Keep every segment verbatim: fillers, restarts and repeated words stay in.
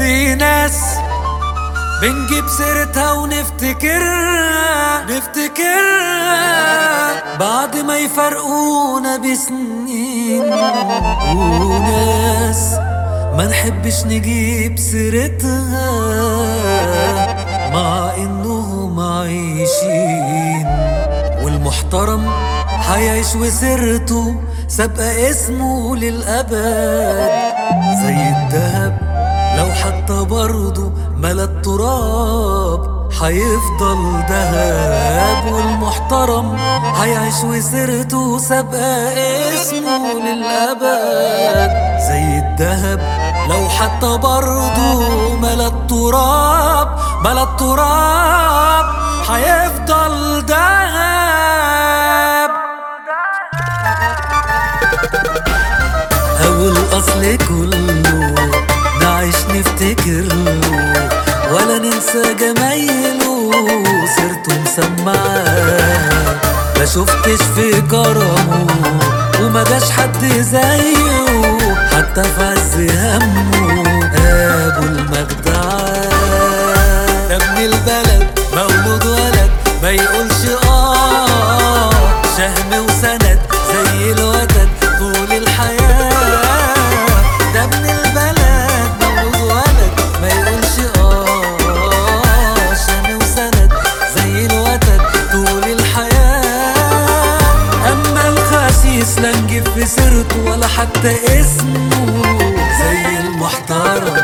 في ناس بنجيب سيرتها ونفتكرها نفتكرها بعد ما يفرقونا بسنين، وناس ما نحبش نجيب سيرتها مع انهم عايشين. والمحترم هيعيش وسيرته سابقة اسمه للأبد زي الدهب، لو حتى برضه ملا التراب هيفضل دهب. والمحترم هيعيش وسيرته سابقة اسمه للأبد زي الدهب، لو حتى برضه ملا التراب ملا التراب هيفضل دهب. أو الأصل كله نعيش نفتكر له ولا ننسى جمايله، سيرته مسمعاه ما شفتش في كرمه وما جاش حد زيه حتى في عز همه. ابو المجدعان ده ابن البلد مولود ولد ما يقولش اه، شهم وسند زي الوتد طول الحياة. ده ابن البلد مولود ولد ما يقولش اه، شهم وسند زي الوتد طول الحياة. اما الخسيس لا نجيب في سيرته ولا حتى اسمه زي المحترم.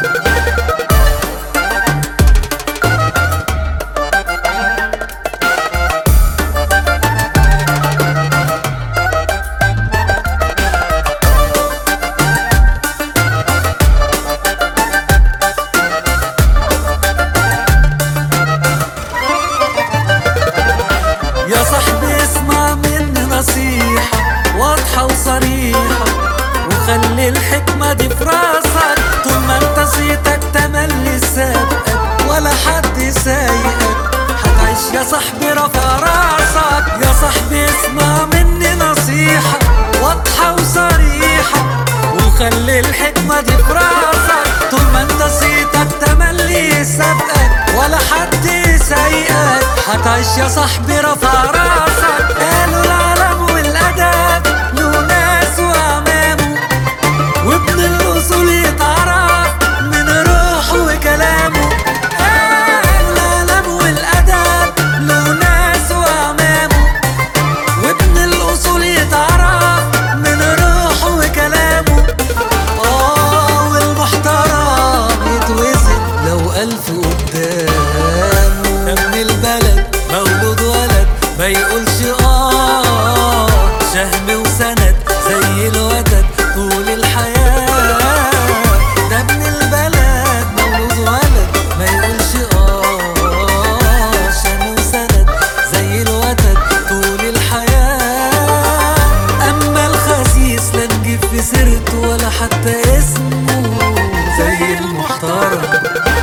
يا صاحبي اسمع مني نصيحة واضحة وصريحة، وخلي الحكمة دي في راسك طول ما انت صيتك تملي سابقك ولا حد سايقك. هتعيش يا صاحبي رافع راسك. يا صاحبي اسمع مني نصيحة واضحة وصريحة، وخلي الحكمة دي في راسك طول ما انت صيتك تملي سابقك ولا حد سايقك. هتعيش يا صاحبي رافع راسك. قالوا العلم والأدب له ناس وأعمامه، وابن الأصول يتعرف من روحه وكلامه. قالوا العلم والأدب له ناس وأعمامه، وابن الأصول يتعرف من روحه وكلامه. آه والمحترم يتوزن لو ألف قدامه. ابن البلد مولود ولد ما يقولش اه، شهم وسند زي الوتد طول الحياة. ده ابن البلد مولود ولد ما يقولش اه، شهم وسند زي الوتد طول الحياة. اما الخسيس لا نجيب في سيرته ولا حتى اسمه زي المحترم.